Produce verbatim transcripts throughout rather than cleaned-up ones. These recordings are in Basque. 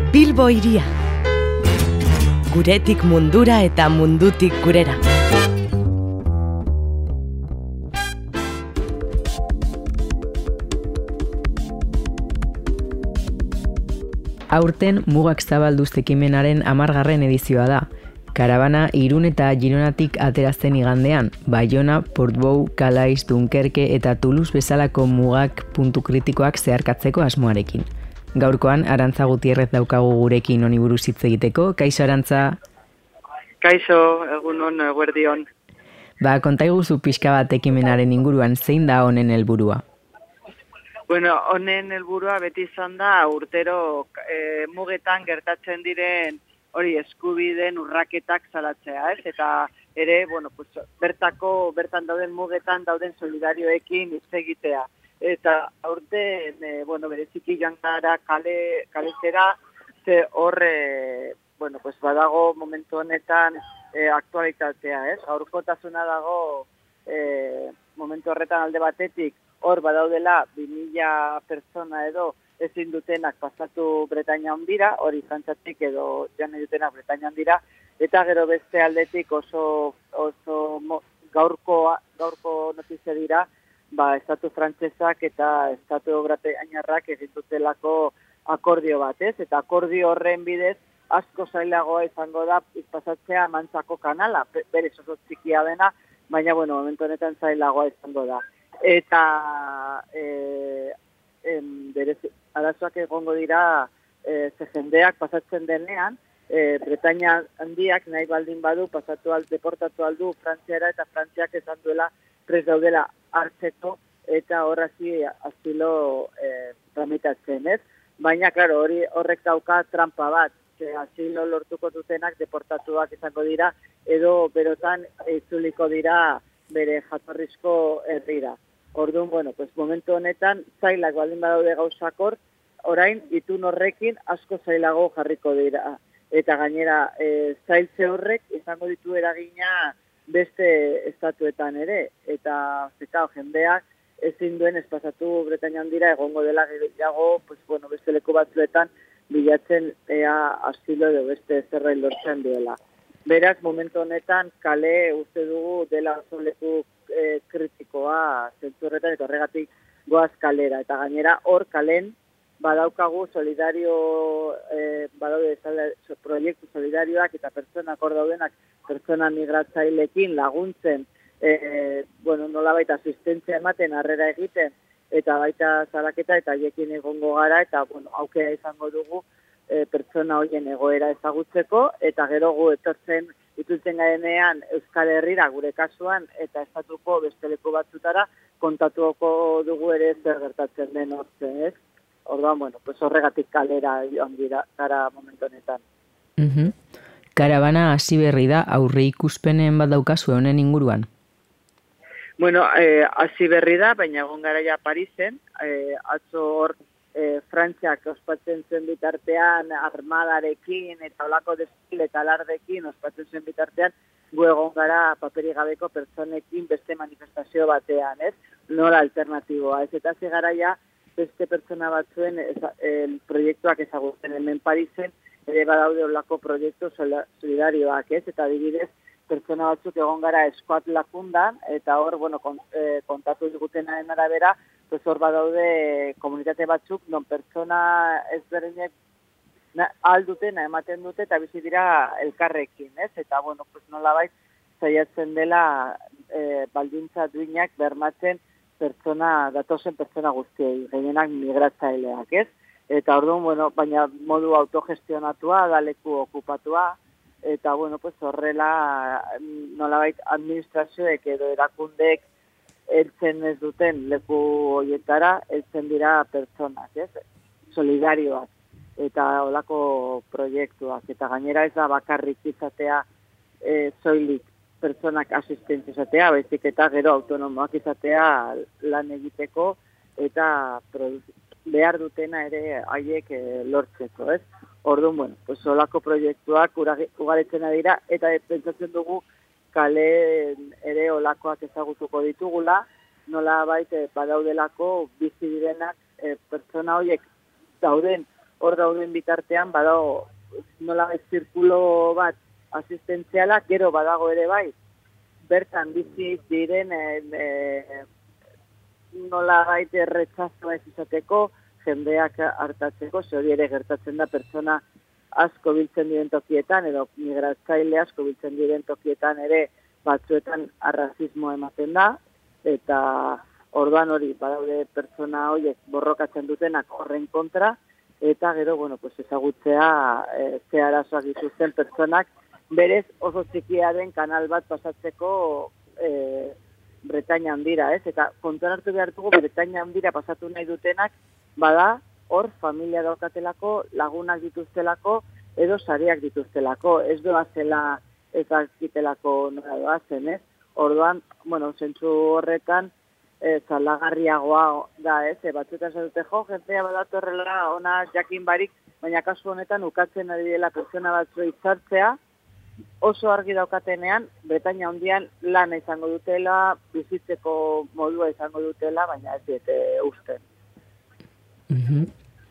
Bilbo hiria. Guretik mundura eta mundutik gurera. Aurten Mugak Zabalduz ekimenaren hamargarren edizioa da. Karabana Irun eta Gironatik aterazten igandean, Baiona, Portbou, Calais, Dunkerke eta Toulouse bezalako mugak puntu kritikoak zeharkatzeko asmoarekin. Gaurkoan, Arantza Gutierrez daukagu gurekin honi buruz hitz egiteko. Kaixo, Arantza? Kaixo, egunon, eguerdion. Ba, kontaiguzu pixka bat ekimenaren inguruan, zein da honen helburua? Bueno, honen helburua beti izan da urtero e, mugetan gertatzen diren hori eskubideen urraketak salatzea, ez? Eta ere, bueno, pues, bertako, bertan dauden mugetan dauden solidarioekin hitz egitea. Eta aurten, e, bueno, bereziki joan gara kale, kalezera, ze horre, bueno, pues, badago momentu honetan e, aktualitatea, ez? Gaurkotasuna dago e, momentu horretan alde batetik, hor badaudela bi mila pertsona edo ezin dutenak pasatu Bretaña hondira, hori Frantziatik edo joan nahi dutenak Bretaña hondira, eta gero beste aldetik oso, oso mo, gaurko, gaurko notizia dira, ba, estatu frantsesak eta estatu bretañarrak egin dutelako akordio bat, ez? Eta akordio horren bidez asko zailagoa izango da pasatzea Mantzako kanala, berez oso txikia dena, baina, bueno, momentu honetan zailagoa izango da. Eta e, em, berez, arazoak egongo dira e, ze jendeak pasatzen denean, e, Bretaña handiak nahi baldin badu pasatu al, deportatu aldu Frantziara eta Frantziak esan duela prest daudela hartzeko eta horrazi asilo e, tramitatzen, ez? Baina, klaro, hori horrek dauka trampa bat, ze asilo lortuko dutenak deportatuak izango dira edo berotan itzuliko dira bere jatorrizko herrira. Orduan, bueno, pues momentu honetan zailak baldin badaude gauzakor, orain itun horrekin asko zailago jarriko dira. Eta gainera, e, zailtze horrek izango ditu eragina beste estatuetan ere. Eta zekao, jendeak ezin duen espazatu Bretaña handira egongo dela gehiago, pues, bueno, beste leku batzuetan bilatzen ea asilo edo beste zerbait lortzen duela. Beraz, momentu honetan, kale uste dugu dela oso leku e, kritikoa zentzu horretan eta horregatik goaz kalera. Eta gainera, hor kalen badaukagu solidario, e, badaude so, proiektu solidarioak eta pertsonak hor daudenak pertsona migratzailekin laguntzen, e, bueno, nolabait asistentzia ematen, harrera egiten, eta baita salaketa eta haiekin egongo gara, eta bueno, aukera izango dugu e, pertsona horien egoera ezagutzeko, eta gero gu etortzen itzultzen garenean Euskal Herrira gure kasuan, eta estatuko beste leku batzutara kontatuko dugu ere zer gertatzen den hortze, ez? Orduan, bueno, pues horregatik kalera joan dira gara momentu honetan. Uh-huh. Karabana hasi berri da, aurre ikuspenen bat daukazu honen inguruan? Bueno, eh, hasi berri da, baina egon gara ja Parisen, eh, atzo hor eh, Frantziak ospatzen zen bitartean armadarekin eta olako desfile eta alardekin ospatzen zen bitartean, gu egon gara paperi gabeko pertsonekin beste manifestazio batean, ez? Nola alternatiboa, ez? Eta ze gara ja beste pertsona batzuen eza, el, proiektuak ezagutzen hemen Parisen, ere badaude olako proiektu solidarioak, ez? Eta adibidez, pertsona batzuk egon gara eskuat lakundan, eta hor, bueno, kon, e, kontatu digutenaren arabera, pues hor badaude komunitate batzuk, non pertsona ezberdinek aldutena ematen dute, eta bizi dira elkarrekin, ez? Eta, bueno, pues nolabait, saiatzen dela e, baldintza duinak bermatzen pertsona, datozen pertsona guztiei, gehienak migratzaileak, ez? Eta orduan, bueno, baina modu autogestionatua, daleku okupatua, eta, bueno, pues horrela nolabait administrazioek edo erakundeek heltzen ez duten leku horietara, heltzen dira pertsonak, ez? Solidarioak eta olako proiektuak. Eta gainera ez da bakarrik izatea e, soilik pertsonak asistentzia izatea, baizik eta gero autonomoak izatea lan egiteko eta behar dutena ere haiek e, lortzeko, ez? Orduan, bueno, pues olako proiektuak ugaritzen dira, eta pentsatzen dugu kale ere olakoak ezagutuko ditugula, nola baita badaudelako bizi direnak e, pertsona horiek dauden hor dauden bitartean, badago nola zirkulo bat asistentziala, gero badago ere bai, bertan bizi diren e, e, nola baite erretzazoa ez izateko, jendeak hartatzeko, ze hori ere gertatzen da pertsona asko biltzen diren tokietan, edo migratzaile asko biltzen diren tokietan ere batzuetan arrazismo ematen da, eta orduan hori, badaude pertsona horiek borrokatzen dutenak horren kontra, eta gero, bueno, pues ezagutzea e, ze arazoak dituzten pertsonak, berez oso txikia den kanal bat pasatzeko e, Bretaña handira, ez? Eta kontuan hartu behar dugu, Bretaña handira pasatu nahi dutenak, bada, hor familia daukatelako, lagunak dituztelako, edo sariak dituztelako, ez doazela ezakitelako nola doazen, ez? Orduan, bueno, zentzu horretan, e, zalagarriagoa da, ez? E, batzuetan zadute jo, jentea badatorrela ona jakin barik, baina kasu honetan ukatzen ari dela pertsona batzu itzartzea, oso argi daukatenean, Bretaña handian lana izango dutela, bizitzeko modua izango dutela, baina ez diete usten. Mm-hmm.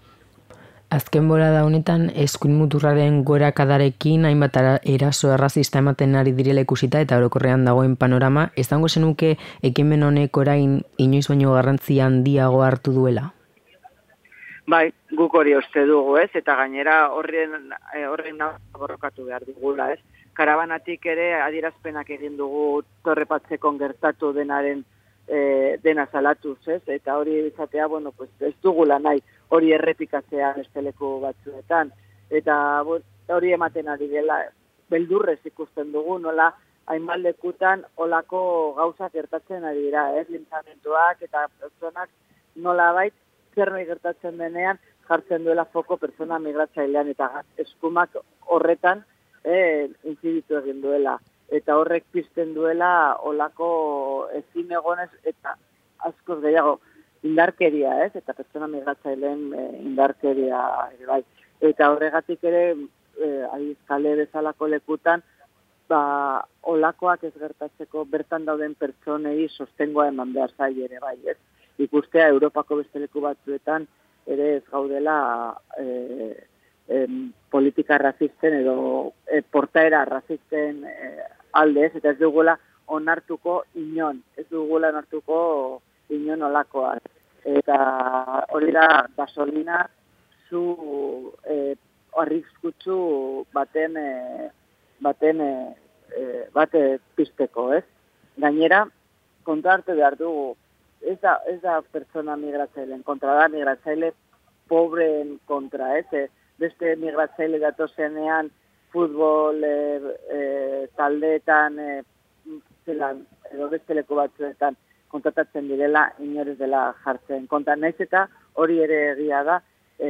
Azken bora da honetan, eskuin muturraren gorakadarekin hainbat eraso errazista ematen ari direla ikusita eta orokorrean dagoen panorama, ez dago zenuke ekimen honek orain inoiz baino garrantzi handiago hartu duela? Bai, guk hori uste dugu, ez? Eta gainera horren horren borrokatu behar dugula, ez? Karabanatik ere adierazpenak egin dugu Torrepatzekon gertatu denaren e, dena salatuz, ez? Eta hori izatea, bueno, pues ez dugula nahi hori errepikatzea beste leku batzuetan. Eta hori ematen ari dela, beldurrez ikusten dugu, nola hainbat lekutan olako gauzak gertatzen ari dira, ez? Lintzamentuak eta pertsonak nolabait zerbait gertatzen denean jartzen duela foko pertsona migratzailean eta eskumak horretan eh, inziditu egin duela. Eta horrek pizten duela olako ezin egonez eta askoz gehiago indarkeria, ez? Eta pertsona migratzaileen e, indarkeria ere bai. Eta horregatik ere e, Aizkale bezalako lekutan ba, olakoak ez gertatzeko bertan dauden pertsonei sostengoa eman behar zai ere bai, ez? Ikustea Europako beste leku batzuetan ere ez gaudela e, e, politika razisten edo e, portaera razisten e, alde, ez? Eta ez dugula onartuko inon, ez dugula onartuko inon olakoak. Eta hori da gasolina zu e, arriskutsu baten e, baten e, bate pizteko, ez? Gainera, konta hartu behar dugu, Ez da, ez da pertsona migratzaileen kontra, da migratzaile pobreen kontra, ez? E, beste migratzaile datozenean futbol e, e, taldeetan e, zelan, edo beste leku batzuetan kontatatzen direla, inorez dela jartzen konta. Naiz eta hori ere egia da, e,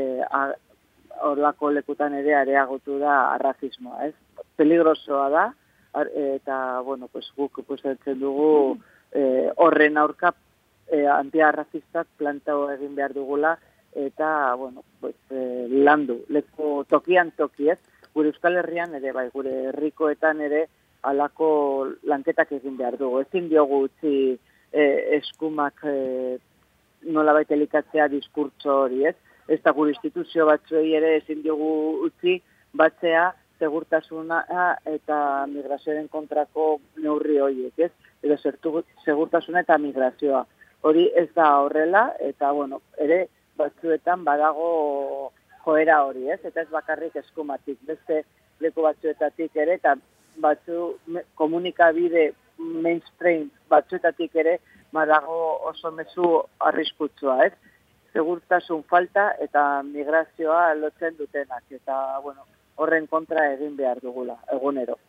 horlako lekutan ere areagotu da arrazismoa, ez? Peligrosoa da, eta, bueno, pues, guk ikusten dugu e, horren aurka E, antiarrazistak plantao egin behar dugula eta, bueno, pues, e, landu, leku tokian toki, ez? Gure Euskal Herrian ere, bai, gure herrikoetan ere alako lanketak egin behar dugu. Ezin diogu utzi e, eskumak e, nolabait elikatzea diskurtso hori, ez? Ez da gure instituzio batzuei ere ezin diogu utzi batzea segurtasuna eta migrazioaren kontrako neurri horiek, ez? Edo segurtasuna eta migrazioa. Hori ez da horrela, eta, bueno, ere batzuetan badago joera hori, ez? Eta ez bakarrik eskumatik, beste leku batzuetatik ere, eta batzu komunikabide mainstream batzuetatik ere badago oso mezu arriskutsua, ez? Segurtasun falta eta migrazioa lotzen dutenak, eta, bueno, horren kontra egin behar dugula, egunero.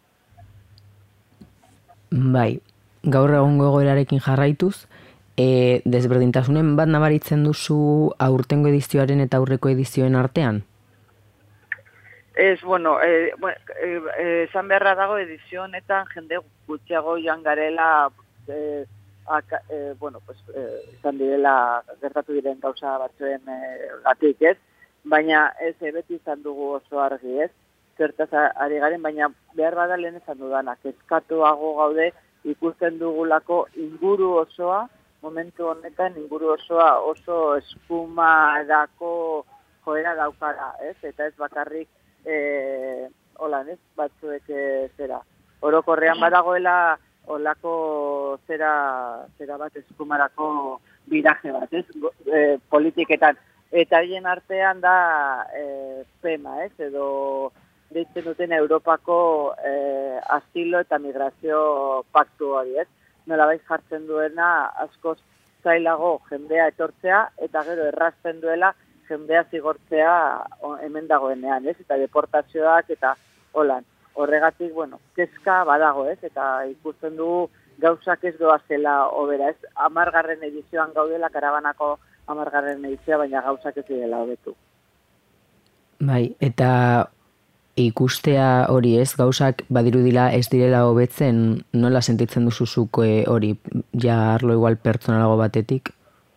Bai, gaur egungo egoerarekin jarraituz, E, desberdintasunen bat nabaritzen duzu aurtengo edizioaren eta aurreko edizioen artean? Ez, bueno, e, esan e, beharra dago edizio honetan jende gutxiago joan garela, e, aka, e, bueno, pues, e, izan direla gertatu diren gauza batzuen e, gatik, ez? Baina ez beti izan dugu oso argi, ez? Zertaz ari garen, baina behar bada lehen esan dudanak, eskatuago gaude ikusten dugulako inguru osoa, momentu honetan inguru osoa oso eskuma edako joera daukara, ez? Eta ez bakarrik e, holan, ez? Batzuek e, zera. Orokorrean badagoela olako zera, zera bat eskumarako biraje bat, ez? E, politiketan. Eta hien artean da e, PEMA, ez? Edo deitzen duten Europako e, asilo eta migrazio paktu hori, ez? Nolabait jartzen duena askoz zailago jendea etortzea eta gero errazten duela jendea zigortzea hemen dagoenean, ez? Eta deportazioak eta holan. Horregatik, bueno, kezka badago, ez? Eta ikusten dugu gauzak ez doazela hobera, ez? Hamargarren edizioan gaudela, karabanako hamargarren edizioa, baina gauzak ez direla hobetu. Bai, eta ikustea hori ez, gauzak badirudila ez direla hobetzen, nola sentitzen duzuzuk hori, ja arlo igual pertsonalago batetik?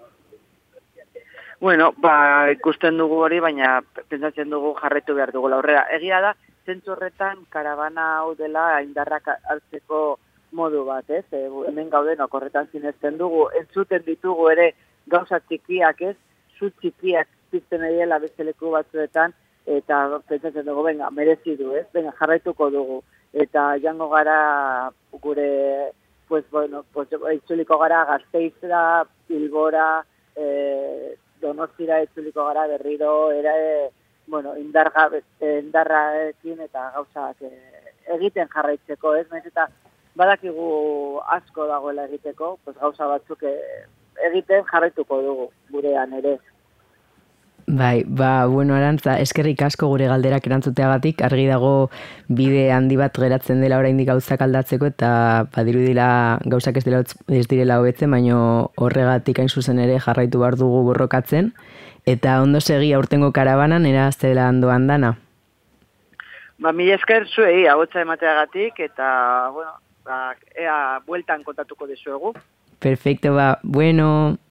Bueno, ba, ikusten dugu hori, baina pentsatzen dugu jarretu behar dugu aurrera. Egia da, zentzu horretan karabana hau dela indarrak hartzeko modu bat, ez? E, hemen gaudenok horretan zinezten dugu, entzuten ditugu ere gauza txikiak, ez? Zu txikiak pizten ediela beste leku batzuetan, eta pentsatzen dugu, venga, merezi du, ez? Venga, jarraituko dugu. Eta jango gara gure, pues, bueno, pues, itzuliko gara Gasteizera, Bilbora, eh, Donostira itzuliko gara berriro, era, eh, bueno, indarga, indarraekin eta gauzak eh, egiten jarraitzeko, ez? Naiz eta badakigu asko dagoela egiteko, pues, gauza batzuk eh, egiten jarraituko dugu gurean ere. Bai, ba, bueno, Arantza, eskerrik asko gure galderak erantzuteagatik, argi dago bide handi bat geratzen dela oraindik gauzak aldatzeko eta badirudila gauzak ez direla, ez direla hobetzen, baino horregatik hain zuzen ere jarraitu behar dugu borrokatzen, eta ondo segi aurtengo karabanan era zela andoan dana. Ba, mila esker zuei agotza emateagatik eta, bueno, ba, ea bueltan kontatuko dizuegu. Perfecto, ba, bueno...